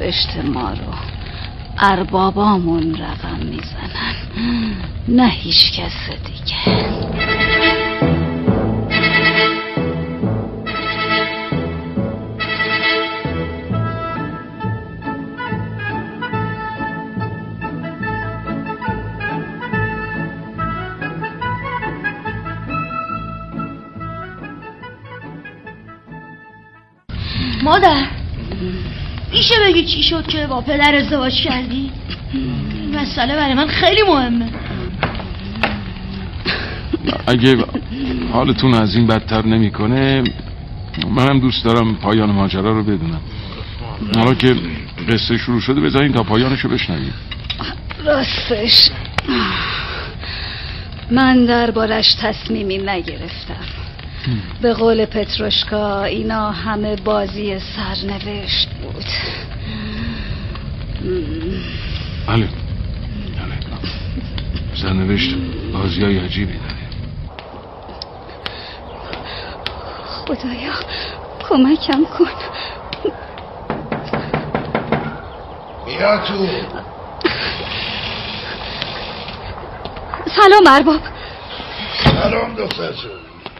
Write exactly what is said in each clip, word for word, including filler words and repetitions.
سرنوشت ما رو اربابامون رقم میزنن، نه هیچ کس دیگه. مادر میشه بگی چی شد که با پدر ازدواج کردی؟ این مسئله برای من خیلی مهمه. اگه حالتون از این بدتر نمیکنه منم دوست دارم پایان ماجرا رو بدونم. حالا که قصه شروع شده بذارین تا پایانشو بشنویم. راستش من دربارش تصمیمی نگرفتم. به قول پتروشکا اینا همه بازی سرنوشت بود. بله بله سرنوشت بازی های عجیبی داره. خدایا کمکم کن. بیا تو. سلام ارباب. سلام دختر جون.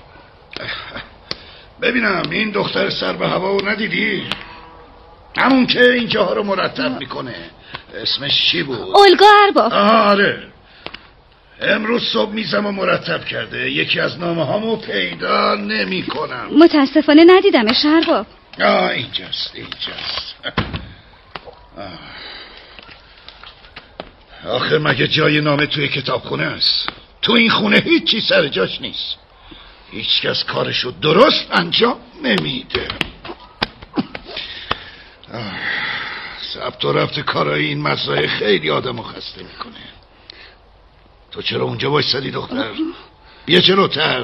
ببینم این دختر سر به هوا رو ندیدی؟ همون که این جاها رو مرتب میکنه. اسمش چی بود؟ اولگا ارباب. آره امروز صبح میزم و مرتب کرده. یکی از نامه هامو پیدا نمی کنم. متاسفانه ندیدمش ارباب. آه اینجاست اینجاست. آخه مگه جای نامه توی کتابخونه است؟ تو این خونه هیچی سر جاش نیست. هیچ کس کارشو درست انجام نمیده. ثبت و ربط کارای این مزرعه خیلی آدمو خسته میکنه. تو چرا اونجا وایسادی دختر؟ بیا جلوتر.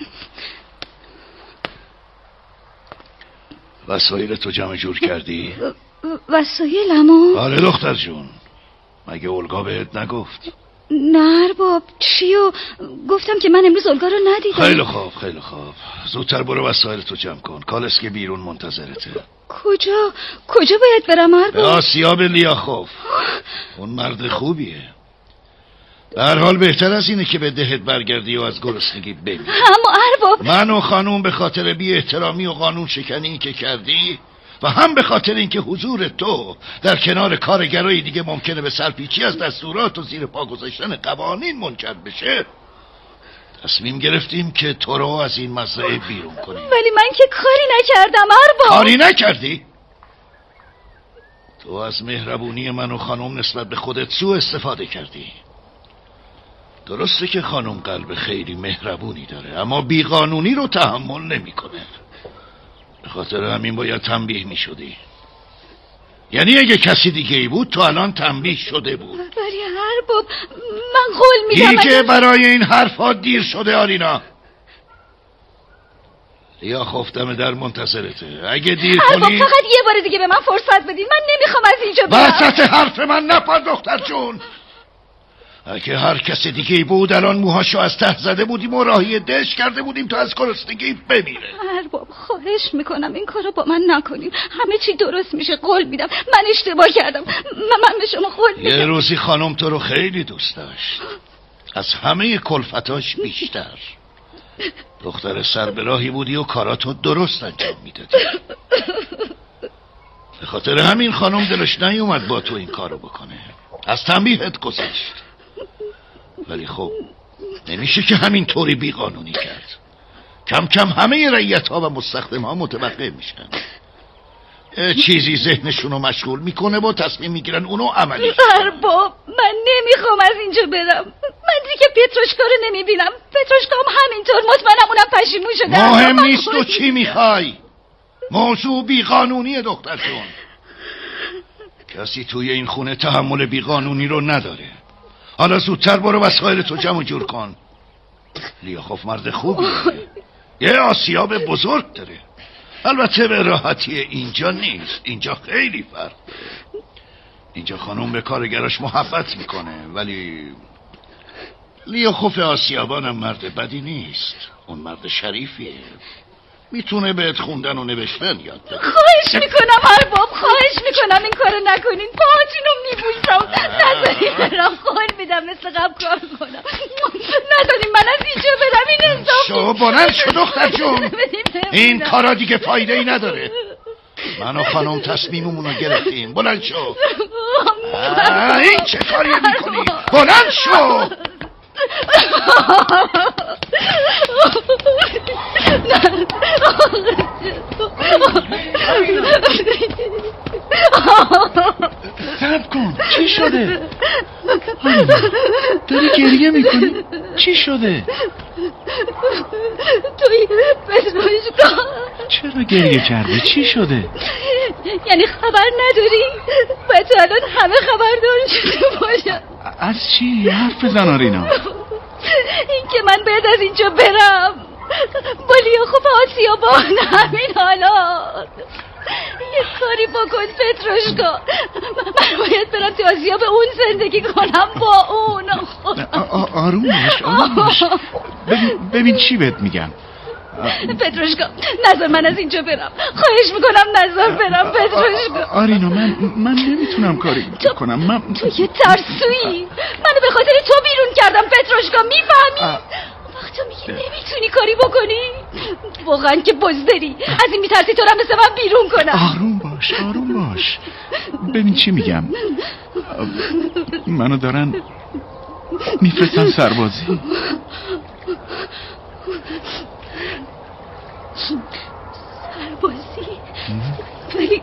وسایل تو جمع جور کردی؟ وسایلمو؟ آره دختر جون. مگه اولگا بهت نگفت؟ نه ارباب چیو؟ گفتم که من امروز اولگا رو ندیدم. خیلی خوب خیلی خوب. زودتر برو وسایل تو جمع کن. کالس که بیرون منتظرته. کجا؟ کجا باید برم ارباب؟ به آسیاب لیاخوف. اون مرد خوبیه. به هر حال بهتر از اینه که به دهت برگردی و از گرسنگی بمیری. اما ارباب من و خانوم به خاطر بی احترامی و قانون شکنی که کردی و هم به خاطر اینکه حضور تو در کنار کارگرای دیگه ممکنه به سرپیچی از دستورات و زیر پا گذاشتن قوانین منجر بشه، تصمیم گرفتیم که تو رو از این مزرعه بیرون کنیم. ولی من که کاری نکردم ارباب. کاری نکردی؟ تو از مهربونی من و خانوم نسبت به خودت سوء استفاده کردی. درسته که خانم قلب خیلی مهربونی داره اما بیقانونی رو تحمل نمیکنه. به خاطر همین باید تنبیه میشدی. یعنی اگه کسی دیگه ای بود تو الان تنبیه شده بود. ولی ارباب من قول میدم دیگه برای این حرفا دیر شده آرینا. یا خفتم در منتظرته. اگه دیر ارباب کنی فقط یه بار دیگه به من فرصت بدید. من نمیخوام از اینجا برم. وسط حرف من نپر دختر جون. اگه هر کس دیگه بود الان موهاشو از ته زده بودیم و راهی دش کرده بودیم تا از گرسنگی بمیره. ارباب خواهش میکنم این کارو با من نکنیم. همه چی درست میشه قول میدم. من اشتباه کردم. من به شما قول میدم. یه روزی خانم تو رو خیلی دوست داشت، از همه کلفتاش بیشتر. دختر سربراهی بودی و کاراتو درست انجام میدادی. به خاطر همین خانم دلش نیومد با تو این کارو بکنه، از تنبیهت گذشت. ولی خب نمیشه که همین طوری بیقانونی کرد. کم کم همه رعیت ها و مستخدم ها متوقع میشن. چیزی ذهنشونو مشغول میکنه و تصمیم میگیرن اونو عملی. ارباب من نمیخوام از اینجا برم. من دیگه پتروشکا رو نمیبینم. پتروشکا هم همینطور. مطمئنم اونم پشیمون شده. مهم نیست تو چی میخوای. موضوع بیقانونیه دختر جون. کسی توی این خونه تحمل بیقانونی رو نداره. حالا زودتر برو وسایل تو جمع جور کن. لیاخوف مرد خوبیه. یه آسیاب بزرگ داره. البته به راحتی اینجا نیست. اینجا خیلی فرق. اینجا خانوم به کارگراش محبت میکنه ولی لیاخوف آسیابانم مرد بدی نیست. اون مرد شریفیه. میتونه بهت خوندن و نوشتن یاد بده. خواهش میکنم ارباب، خواهش میکنم این کارو نکنین، پاهاتونو میبوسم، نذارین برم، قول میدم مثل قبل کار کنم، نذارین من از اینجا برم. این انصاف شو بلند شو دختر جون، این کارا دیگه فایده ای نداره. من و خانم تصمیممونو گرفتیم. بلند شو. این چه کاری میکنی؟ بلند شو. صبر کن، چی شده؟ داری گریه میکنی؟ چی شده؟ توی پتروشکا. چرا گریه کرده؟ چی شده؟ یعنی خبر نداری؟ بچه الان همه خبردار شده باشن. از چی؟ حرف بزن آرینا. این که من باید از اینجا برم با لیاخوف آسیابان همین حالا. یه کاری بکن پتروشکا، من باید برم تو آسیاب اون زندگی کنم با اون. آروم باش، آروم باش. ببین, ببین چی بهت میگم. پتروشکا نذار من از اینجا برم، خواهش میکنم نذار برم پتروشکا. آرینا من من نمیتونم کاری کنم. من تو یه ترسویی، منو به خاطر تو بیرون کردم پتروشکا، میفهمی؟ وقت تو میگی نمیتونی کاری بکنی، واقعا که بزدلی. از این میترسی تو رو مثل من بیرون کنم. آروم باش، آروم باش. ببین چی میگم. منو دارن میفرستن سربازی. سربازی؟ ولی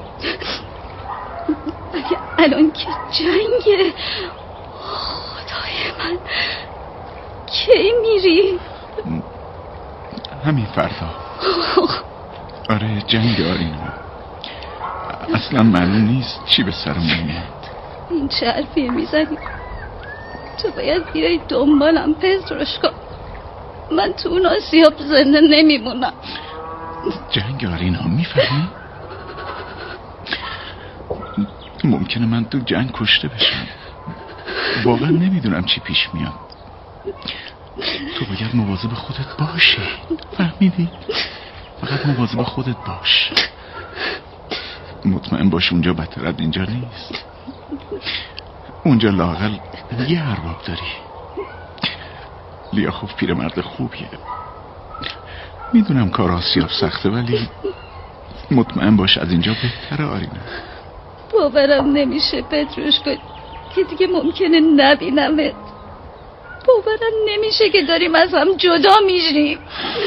ولی الان که جنگه. خدای من، کی میری؟ همین فردا. آره جنگ آرینا، اصلا معلوم نیست چی به سرمون میاد. این چه حرفیه میزنی؟ تو باید بیای دنبالم پتروشکا، من تو اون آسیاب زنده نمیمونم. جنگ آرینا، میفهمی؟ ممکنه من تو جنگ کشته بشم. واقعا نمیدونم چی پیش میاد. تو باید مواظب خودت باشی، فهمیدی؟ فقط مواظب خودت باش. مطمئن باش اونجا بدتر از اینجا نیست. اونجا لااقل یه ارباب داری. لیاخوف پیرمرد خوبیه. میدونم کار آسیاب سخته ولی مطمئن باش از اینجا بهتره آرینا. باورم نمیشه پتروشکا که دیگه ممکنه نبینمت. باورم نمیشه که داریم از هم جدا میشیم.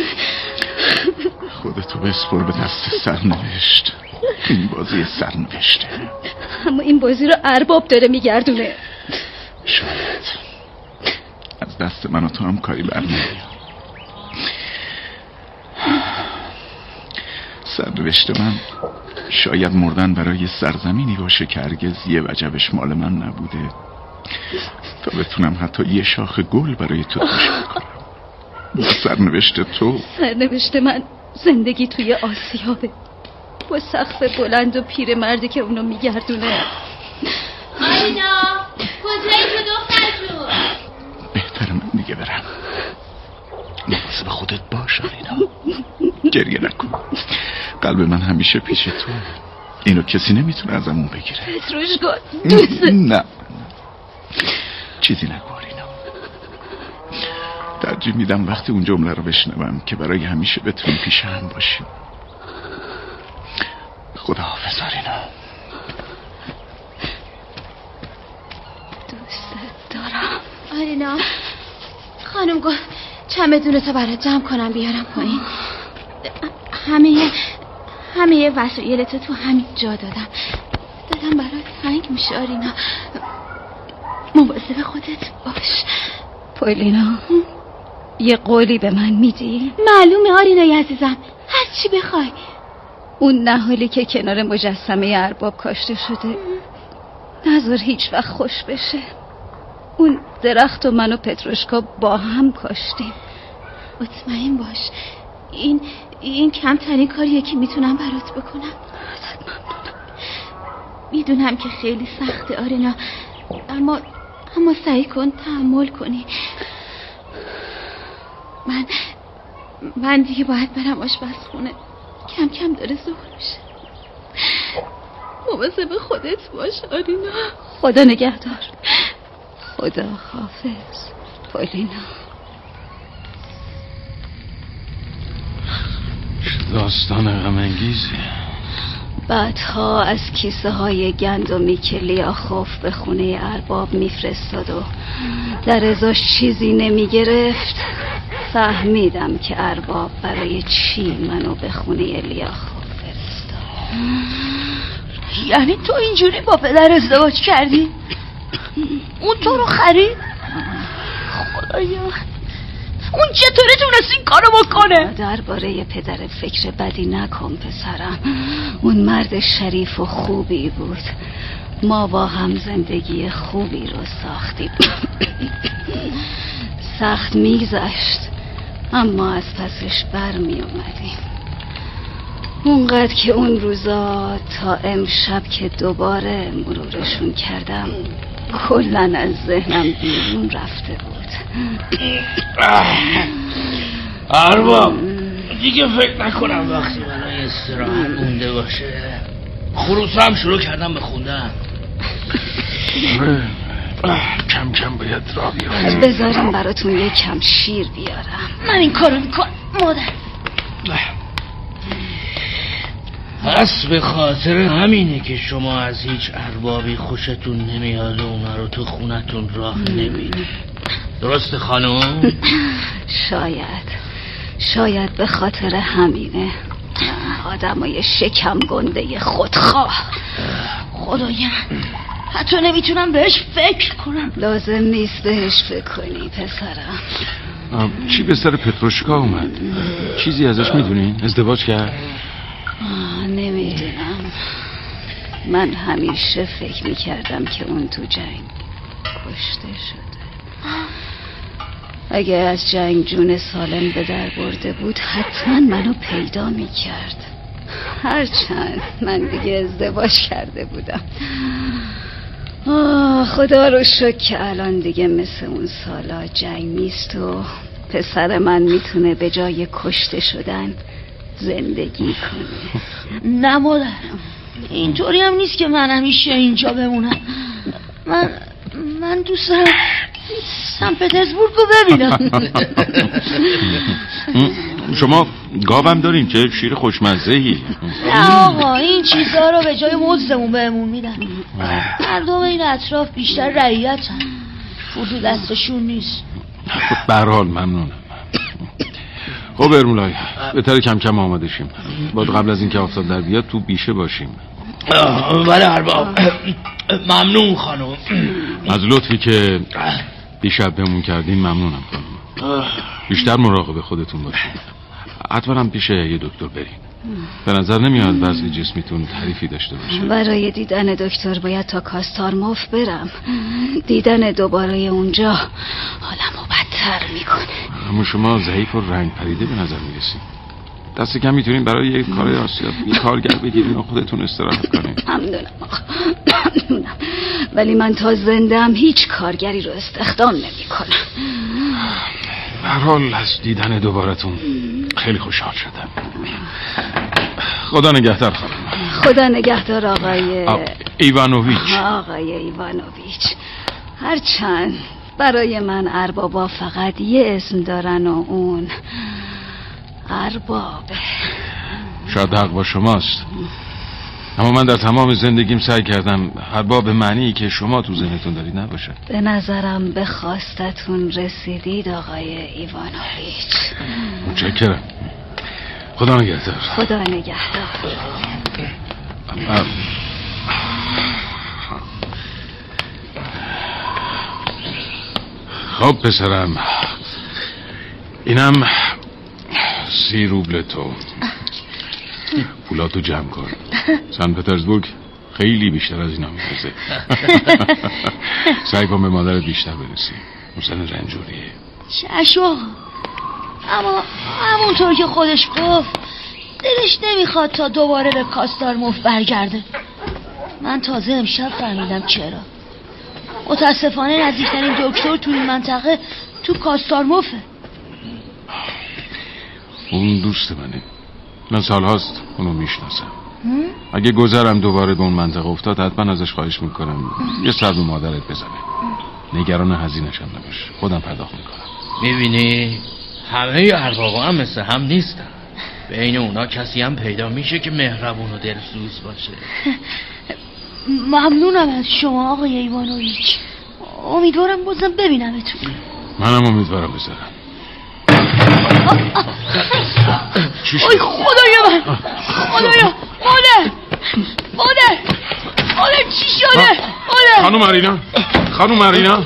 خودتو بسپر به دست سرنوشت. این بازی سرنوشته. اما این بازی رو ارباب داره میگردونه. شاید از دست من و تو هم کاری برنمیاد. سرنوشت من شاید مردن برای سرزمینی باشه که هرگز یه وجبش مال من نبوده، تا بتونم حتی یه شاخ گل برای تو تشکر کنم. سرنوشت تو، سرنوشت من زندگی توی آسیابه با سقف بلند و پیرمردی که اونو میگردونه. آرینا کجایی تو دختر جون؟ بهتره من دیگه برم. مواظب خودت باش آرینا، گریه نکن. قلب من همیشه پیش تو. اینو کسی نمیتونه ازمون بگیره. پتروشکا دوست نه چیزی نگو آرینا. ترجیح میدم وقتی اون جمله رو بشنوم که برای همیشه بتونیم پیش هم باشیم. خدا حافظ آرینا. دوست دارم. آرینا خانم گفت چمدونتو برات جمع کنم بیارم پایین. همه همه وسایلتو تو همین جا دادم. دادم برات تنگ میشه آرینا. مواظب خودت باش. پولینا یه قولی به من میدی؟ معلومه آرینای عزیزم، هر چی بخوای. اون نهالی که کنار مجسمه ارباب کاشته شده نذار هیچ وقت خوش بشه. اون درخت و من و پتروشکا با هم کاشتیم. مطمئن باش این این کمترین کاریه که میتونم برات بکنم. ازت ممنونم. میدونم که خیلی سخته آرینا، اما اما سعی کن تحمل کنی. من من دیگه باید برم آشپزخونه. کم کم داره ظهر میشه. مواظب خودت باش آرینا. خدا نگهدار. خدا حافظ پولینا. داستان غم انگیزی. بعدها از کیسه های گندمی که لیاخوف به خونه ارباب میفرستاد و در ازاش چیزی نمیگرفت فهمیدم که ارباب برای چی منو به خونه لیاخوف فرستاد. یعنی تو اینجوری با پدر ازدواج کردی؟ اون تو رو خرید؟ خدایا اون چطوری تونست این کارو بکنه؟ درباره پدر فکر بدی نکن پسرم. اون مرد شریف و خوبی بود. ما با هم زندگی خوبی رو ساختیم. سخت میگذشت اما از پسش بر می اومدیم. اونقدر که اون روزا تا امشب که دوباره مرورشون کردم کلن از ذهنم بیرون رفته بود. ارباب دیگه فکر نکنم وقتی برای استراحت مونده باشه. خروس هم شروع کردم به خوندن. کم کم باید را بیافتیم. بذاریم براتون یک کم شیر بیارم. من این کارو میکنم مادر. پس به خاطر همینه که شما از هیچ اربابی خوشتون نمیاد و اونا رو تو خونتون راه نمیدید. درسته خانم؟ شاید شاید به خاطر همینه. آدمای شکم گنده خودخواه. خدایا حتی نمیتونم بهش فکر کنم. لازم نیست بهش فکر کنی پسرم. چی به سر پتروشکا اومد؟ چیزی ازش میدونین؟ ازدواج کرد؟ نمیدونم. من همیشه فکر میکردم که اون تو جنگ کشته شده. اگه از جنگ جون سالم به در برده بود حتما منو پیدا میکرد. هرچند من دیگه ازدواج کرده بودم. آه خدا رو شکر که الان دیگه مثل اون سالا جنگ نیست و پسر من میتونه به جای کشته شدن زندگی کنه. نه مادر اینطوری هم نیست که من همیشه اینجا بمونم. من من دوست دارم سن پترزبورگ رو ببینم. شما گاوم دارین که شیر خوشمزه‌ای. نه آقا این چیزها رو به جای مزدمون بهمون میدن. مردم این اطراف بیشتر رعیت هم پول دستشون نیست. به هر حال ممنونم. خب ارمولای بهتره کم کم آماده شیم. باید قبل از اینکه آفتاب در بیاد تو بیشه باشیم. بله ارباب. ممنون خانم. از لطفی که دیشب بهمون کردین ممنونم خانم. بیشتر مراقب خودتون باشین. حتما هم پیش یه دکتر برین. به نظر نمیاد وضع جسمیتون تعریفی داشته باشه. برای دیدن دکتر باید تا کاستارموف برم. دیدن دوباره اونجا حالمو بدتر میکنه. اما شما ضعیف و رنگ پریده به نظر میرسید. دست کم میتونین برای یه کار آسیاب یه کارگر بگیرین و خودتون استراحت کنین. ممنونم آقا ممنونم. ولی من تا زندم هیچ کارگری رو استخدام نمی کنم. به هر حال از دیدن دوبارتون خیلی خوشحال شدم. خدا نگهدار خانم. خدا نگهدار آقای ایوانوویچ. آقای ایوانوویچ. هرچند برای من اربابا فقط یه اسم دارن و اون اربابه. شاید حق با شماست، اما من در تمام زندگیم سعی کردم ارباب معنی که شما تو ذهنتون دارید نباشه. به نظرم به خواستتون رسیدید آقای ایوانوویچ. متشکرم. خدا نگهدار. خدا نگهدار. خب پسرم، اینم سی روبل تو. پولاتو جمع کن. سن پترزبورگ خیلی بیشتر از اینا میرزه. سعی کن به مادرت بیشتر برسی. اون زن رنجوریه. چشم اما همونطور که خودش گفت دلش نمیخواد تا دوباره به کاستارموف برگرده. من تازه امشب فهمیدم چرا. متاسفانه نزدیکترین دکتر تو این منطقه تو کاستارموفه. اون دوست منه. من سالهاست اونو میشناسم. اگه گذرم دوباره به اون منطقه افتاد حتما ازش خواهش میکنم یه سر به مادرت بزنه. نگران هزینه‌ش هم نباش، خودم پرداخت میکنم. میبینی همه اربابا هم مثل هم نیستن. بین اونا کسی هم پیدا میشه که مهربون و دلسوز باشه. ممنونم از شما آقای ایوانویچ. امیدوارم بازم ببینمتون. منم امیدوارم بذارم. ای خدایا من، خدایا مادر مادر مادر چی شده؟ مادر خانم مرینا، خانم مرینا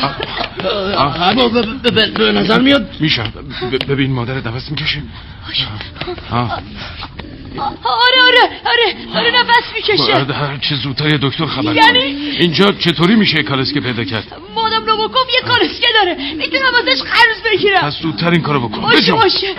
به نظر میاد میشه. ببین مادرت نفس میکشه. آره آره آره آره نفس میکشه. چه زودتر دکتر خبر یعنی اینجا چطوری میشه کالسکه پیدا کرد؟ مادم نوباکوف یه کالسکه داره، میتونم ازش قرض بگیرم. پس زودتر این کارو بکن. باشه باشه.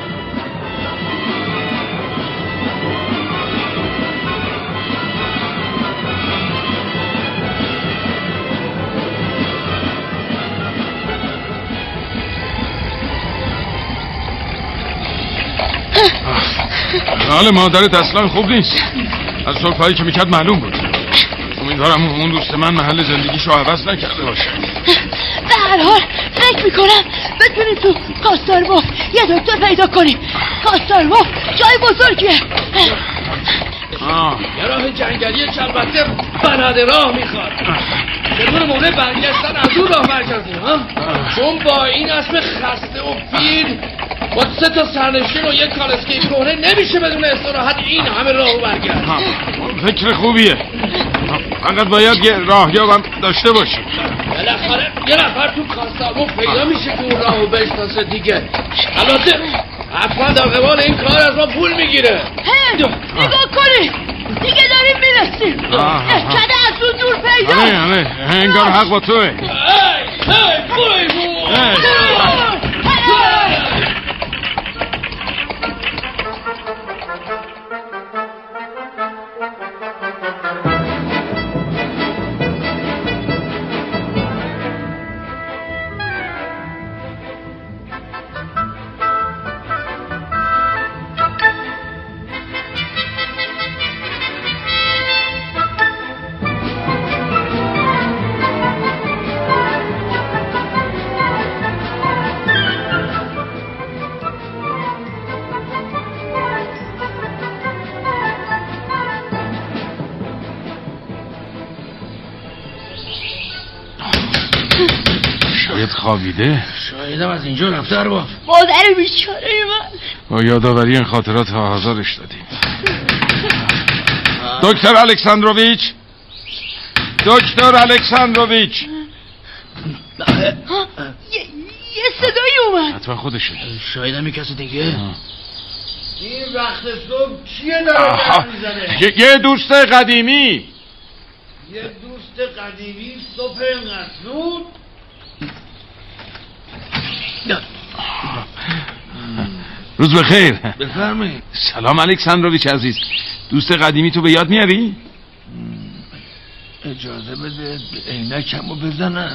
حال مادرت اصلا خوب نیست. از صرفایی که میکرد معلوم بود. امیدوارم اون دوست من محل زندگیشو عوض نکرده باشه. به هر حال فکر میکنم بتونیم تو کاستاروف یه دکتر پیدا کنیم. کاستاروف جای بزرگیه. یه راه جنگلی که البته بنده راه میخواد. بدون موقع برگشتن از اون راه برگردیم ها؟ چون با این اسم خسته و پیر با سه تا سرنشین و یک کالسکه کهنه نمیشه بدون استراحت این همه راهو برگرد. فکر خوبیه. فقط باید یه راهیابم داشته باشیم. بالاخره یه نفر تو کاستاروف پیدا میشه که اون راهو بشناسه دیگه. البته حتما در قبال این کار از ما پول میگیره. هی نگاه کنی دیگه داریم میرسیم. کده از اون دور پیدا. آره آره انگار حق با توه. هی هی پول شاید خوابیده. شایدم از اینجا رفته ارباب. مادر بیچاره من. با یادآوری این خاطرات ها آزارش دادیم. دکتر الکساندروویچ، دکتر الکساندروویچ. یه صدایی اومد. حتما خودشه. شایدم یه کسی دیگه. این وقت صبح کیه داره میزنه؟ یه دوست قدیمی. یه دوست قدیمی صبح اینقدر زود؟ روز بخیر. بفرمایید. سلام الکساندروویچ عزیز. دوست قدیمی تو به یاد میاری؟ اجازه بده عینکمو بزنم.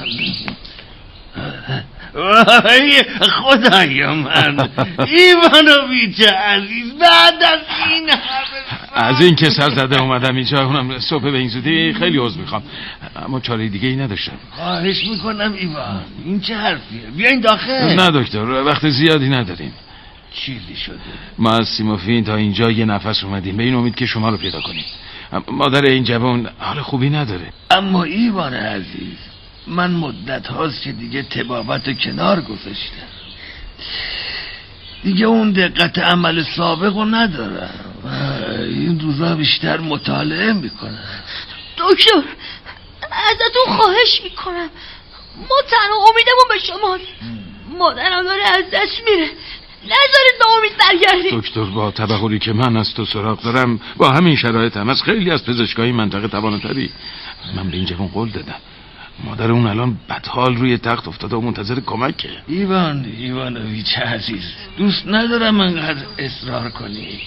خدایا من ایوانویچ عزیز بعد از این از این که سر زده اومدم اینجا، اونم صبح به این زودی، خیلی عذر میخوام اما چاره دیگه ای نداشتم. خواهش میکنم ایوان، این چه حرفیه؟ بیاین داخل. نه دکتر، وقت زیادی نداریم. چیزی شده؟ ما از سیموفین تا اینجا یه نفس اومدیم به این امید که شما رو پیدا کنیم. مادر این جوان حال خوبی نداره. اما ایوان عزیز، من مدت هاست که دیگه طبابت کنار گذاشتم. دیگه اون دقت عمل سابق رو ندارم. این روزا بیشتر مطالعه میکنم. دکتر ازتون خواهش میکنم، ما تنها امیدمون به شما. مادرم داره از دست میره، نذارید به امید برگردید. دکتر با تبخوری که من از تو سراغ دارم، با همین شرایط هم از خیلی از پزشکای منطقه تواناتری. من به این جوان قول دادم. مادر اون الان بدحال روی تخت افتاده و منتظر کمکه. ایوان ایوانویچ عزیز، دوست ندارم انقدر اصرار کنی.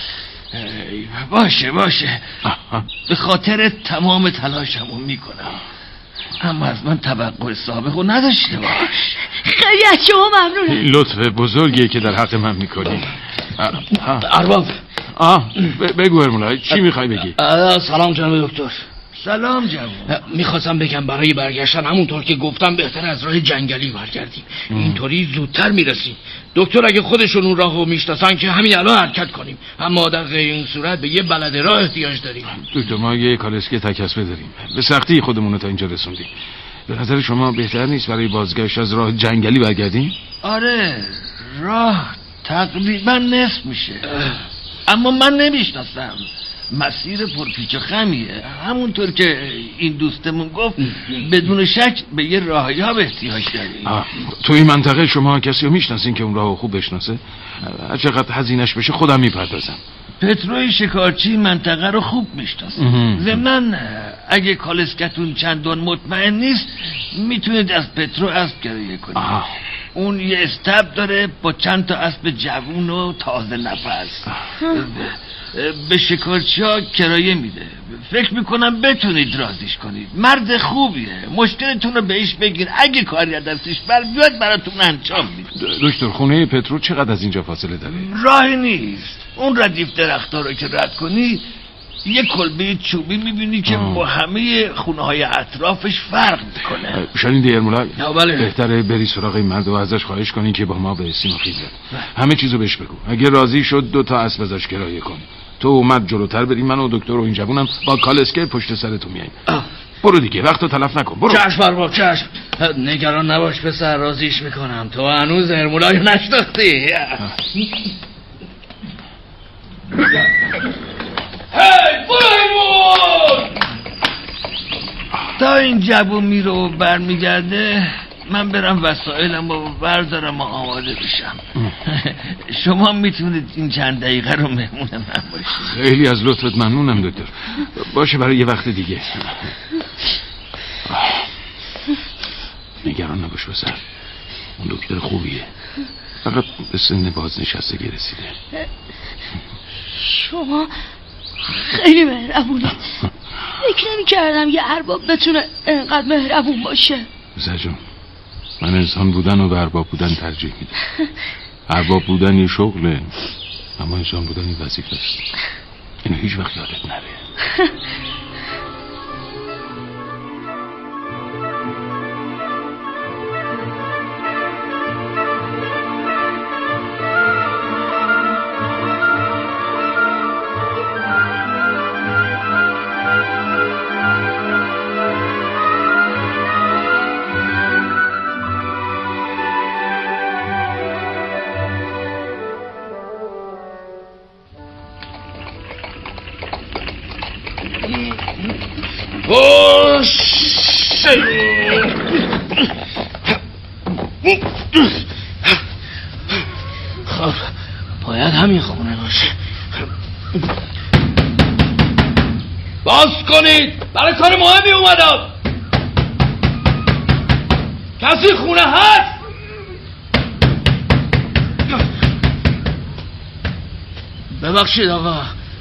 باشه باشه، به خاطر تمام تلاشمو میکنم، اما از من توقع سابق رو نداشته باش. خیلی از شما ممنونم. این لطف بزرگیه که در حق من میکنی. ارباب آه بگو هرمولای چی میخوای بگی؟ سلام جناب دکتر. سلام جوون. میخواستم بگم برای برگشتن همونطور که گفتم بهتر از راه جنگلی برگردیم. اینطوری زودتر میرسیم. دکتر اگه خودشون اون راهو میشناسن که همین الان حرکت کنیم، اما در غیر این صورت به یه بلد راه احتیاج داریم. دکتر ما یه کالسکه تکسبه داریم، به سختی خودمون رو تا اینجا رسوندیم. به نظر شما بهتر نیست برای بازگشت از راه جنگلی برگردیم؟ آره راه تقریبا نصف میشه، اما من نمیشناسم. مسیر پرپیچ و خمیه، همونطور که این دوستمون گفت بدون شک به یه راهیاب احتیاج داریم. تو این منطقه شما کسی رو میشناسین که اون راهو خوب بشناسه؟ چقدر هزینه‌اش بشه خودم میپردازم. پتروی شکارچی منطقه رو خوب میشناسه. ضمن اگه کالسکتون چندان مطمئن نیست میتونید از پترو اسب کرایه کنید. آه. اون یه استبل داره با چند تا اسب جوون و تازه نفس. به شکارچی ها کرایه میده. فکر میکنم بتونید رازیش کنید. مرد خوبیه، مشکلتون رو بهش بگیر، اگه کاری از دستش بر بیاد براتون انجام میده. دکتر خونه پترو چقدر از اینجا فاصله داره؟ راهی نیست. اون ردیف درخت ها رو که رد کنی یه کلبه چوبی میبینی که آه. با همه خونه های اطرافش فرق میکنه. شنیدی هرمولای؟ بله. بهتره بری سراغ این مرد و ازش خواهش کنی که با ما به سیم خیزه. همه چیزو بهش بگو. اگه راضی شد دو تا اسب ازش کرایه کن. تو اومد جلوتر بریم، من و دکتر و این جوونم با کالسکه پشت سرتون میاییم. برو دیگه وقتو تلف نکن. برو. چشم برباب چشم. نگران نباش پسر، راضیش میکنم. تو هنوز هرمولای نشناختی. هی برایمون تا این جوون میره و برمیگرده من برم وسایلم و بردارم و آماده بشم. شما میتونید این چند دقیقه رو مهمون من باشید. خیلی از لطفت ممنونم دکتر. باشه برای یه وقت دیگه. نگران نباش پسر، اون دکتر خوبیه، فقط به سن بازنشستگی رسیده. شما خیلی مهربونید. فکر نمی کردم یه ارباب بتونه اینقدر مهربون باشه. زجون من انسان بودن و به ارباب بودن ترجیح میدم. ارباب بودن یه شغله، اما انسان بودن یه وظیفه است. اینو هیچ وقت یادت نره. خب باید همین خونه باشه. باز کنید، برای کار مهمی اومدم. کسی خونه هست؟ ببخشید آقا،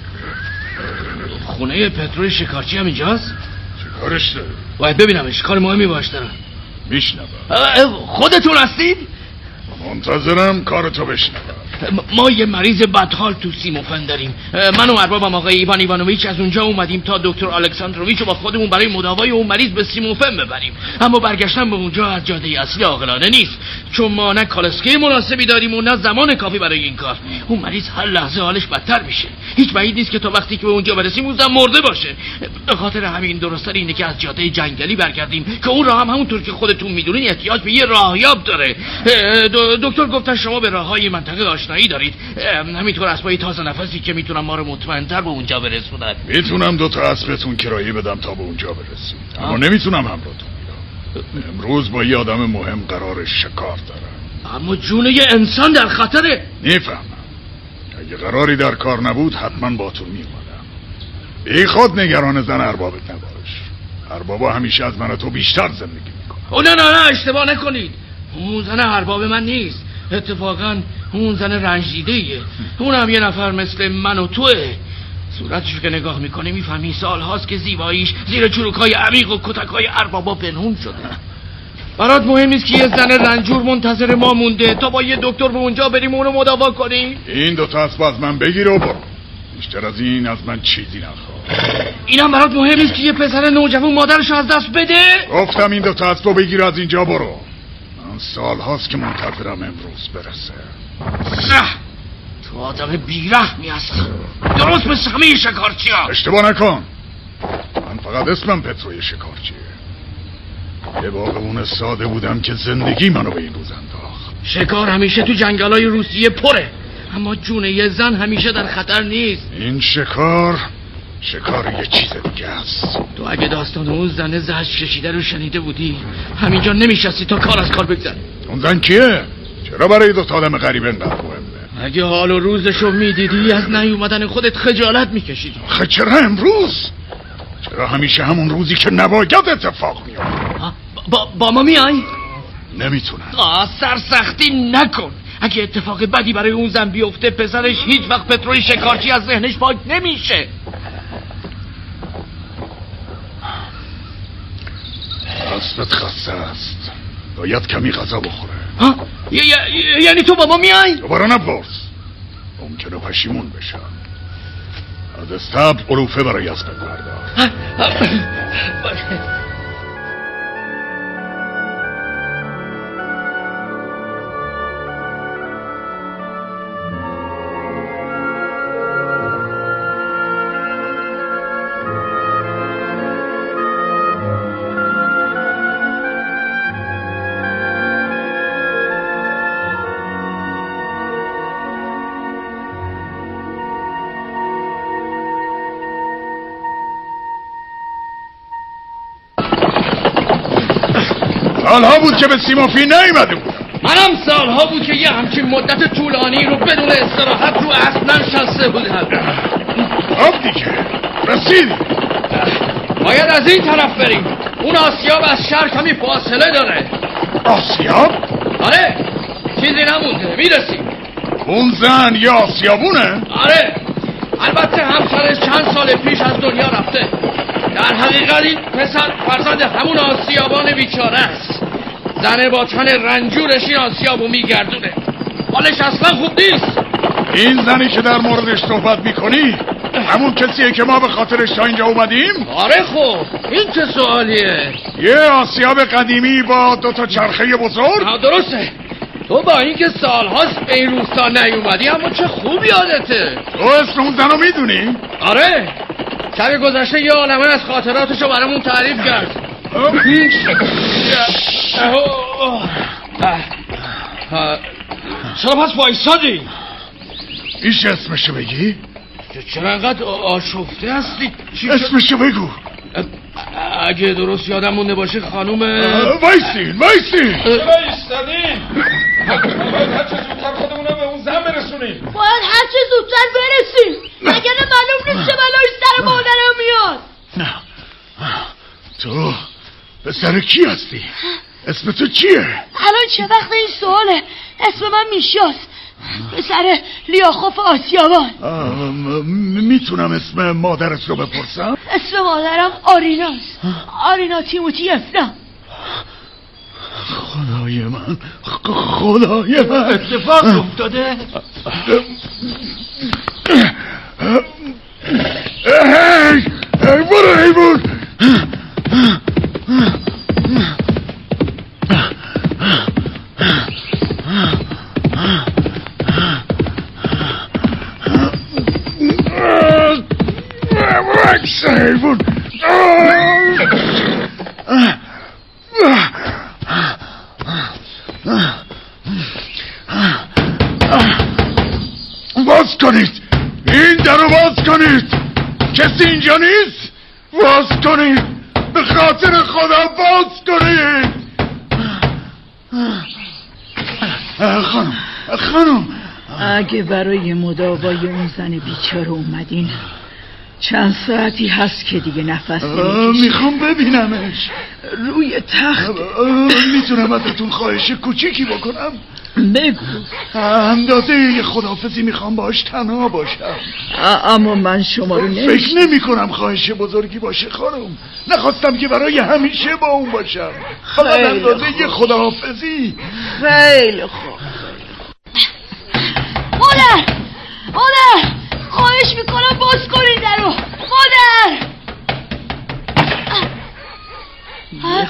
خونه پترو شکارچی هم اینجاست؟ چه کارش داره؟ باید ببینمش، کار مهمی باش دارم. میشنوم. خودتون هستید؟ منتظرم کارتو بشنوم. ما یه مریض بدحال تو سیموفن داریم. من و اربابم آقای ایوان ایوانویچ از اونجا اومدیم تا دکتر الکساندروویچ رو با خودمون برای مداوای اون مریض به سیموفن ببریم، اما برگشتن به اونجا از جاده اصلی عاقلانه نیست، چون ما نه کالسکه مناسبی داریم و نه زمان کافی برای این کار. اون مریض هر لحظه حالش بدتر میشه. هیچ بعید نیست که تا وقتی که به اونجا برسیم اون زن مرده باشه. به خاطر همین درست‌تر اینه که از جاده جنگلی برگردیم که اون راه هم همونطور که خودتون میدونین احتیاج به یه راهیاب داره. دکتر گفتن شما به راههای منطقه آشنایی دارید، همینطور اسبای تازه نفسی که میتونن ما رو مطمئن‌تر به اونجا برسونن. میتونم دو تا اسبتون کرایه بدم تا به اونجا برسید، اما نمیتونم همراهتون بیارم. امروز با یه آدم مهم قرار شکار دارم. اما جون یه انسان در خطره. میفهمم. اگه قراری در کار نبود حتما باتون میومدم. بی خود نگران زن اربابت نباش. اربابا همیشه از من و تو بیشتر زندگی میکنن. نه نه نه اشتباه نکنید، اون زن ارباب من نیست. اتفاقا اون زن رنجیده ایه. اونم یه نفر مثل من و توه. صورتشو که نگاه میکنی میفهمی سال هاست که زیباییش زیر چروکای عمیق و کتکای اربابا پنهون شده. برات مهم نیست که یه زن رنجور منتظر ما مونده تا با یه دکتر به اونجا بریم اونو مداوا کنیم؟ این دوتا اسب از من بگیر و برو. بیشتر از این از من چیزی نخواه. اینم برات مهم نیست که یه پسر نوجوان مادرش از دست بده؟ گفتم این دوتا اسبو بگیر از اینجا برو. من سال هاست که منتظرم امروز برسه. نه تو آدم بیرحمی هستی، درست مثل همه شکارچی ها. اشتباه نکن، من فقط اسمم پتروی شکارچیه. یه باغبون ساده بودم که زندگی منو به این روز انداخت. شکار همیشه تو جنگلای روسیه پره، اما جون یه زن همیشه در خطر نیست. این شکار شکار یه چیز دیگه است. تو اگه داستان اون زن زهر کشیده رو شنیده بودی همینجا نمیشستی تا کار از کار بگذره. اون زن کیه؟ چرا برای دو تا آدم غریبه انقدر مهمه؟ اگه حال و روزشو میدیدی از نیومدن خودت خجالت میکشیدی. خب چرا امروز؟ چرا همیشه همون روزی که نباید اتفاق میاد؟ با, با ما میای؟ نمیتونم. آه سرسختی نکن. اگه اتفاق بدی برای اون زن بیفته پسرش هیچ وقت پتروی شکارچی از ذهنش پاک نمیشه. اسبت خسته است، باید کمی غذا بخوره. ها؟ ی- ی- یعنی تو با ما میای؟ دوباره نپرس، ممکنه پشیمون بشم. از استبل علوفه برای اسبت بردار. سالها بود که به سیمافی نیومده بود. منم سالها بود که یه همچین مدت طولانی رو بدون استراحت رو اسب ننشسته بودم. آب دیگه رسیدی. باید از این طرف بریم. اون آسیاب از شهر کمی فاصله داره. آسیاب؟ آره چیزی نمونده، میرسیم. اون زن یه آسیابونه؟ آره البته همسرش چند سال پیش از دنیا رفته. در حقیقت این پسر فرزند همون آسیابان بیچاره است. زن با تن رنجورش این آسیابو میگردونه، حالش اصلا خوب نیست. این زنی که در موردش صحبت میکنی همون کسیه که ما به خاطرش تا اینجا اومدیم؟ آره خب این چه سوالیه؟ یه آسیاب قدیمی با دو تا چرخه بزرگ؟ درسته. تو با اینکه سالهاست به این روستا نیومدی اما چه خوب یادته. تو اسم اون زنو میدونی؟ آره شب گذشته یه عالمه از خاطراتشو برامون تعریف کرد. چرا پس وایسادی؟ ایش اسمشو بگی؟ چرا انقدر آشفته هستی؟ اسمشو بگو. اگه درست یادم مونده باشه خانوم وایسین وایسین. چرا ایستادین؟ باید هر چه زودتر خودمونو به اون زن برسونیم. باید هر چه زودتر برسیم، مگر معلوم نیست چه بلایی سر مادرم میاد. نه تو پسر کی هستی؟ اسم تو چیه؟ الان چه وقت این سواله؟ اسم من میشاست، پسر لیاخوف آسیابان. میتونم اسم مادرت رو بپرسم؟ اسم مادرم آریناست، آرینا تیموتیفنا. خدای من خدای من اتفاق افتاده؟ هی هی برو حیبون. وکس حیبون. باز کنید، این در رو باز کنید. کسی اینجا نیست؟ باز کنید، به خاطر خدا باز کنید. خانم خانم اگه برای مداوای اون زن بیچاره اومدین چند ساعتی هست که دیگه نفس نمیکشید. میخوام ببینمش روی تخت. میتونم ازتون خواهش کوچیکی بکنم؟ بگو. اندازه یه خداحافظی میخوام باش تنها باشم. اما من شما رو نمیشم. فکر نمی کنم خواهش بزرگی باشه خانم. نخواستم که برای همیشه با اون باشم. فقط اندازه یه خداحافظی. خیلی خوب. مادر مادر خواهش خواهش میکنم باز کنید درو. مادر یه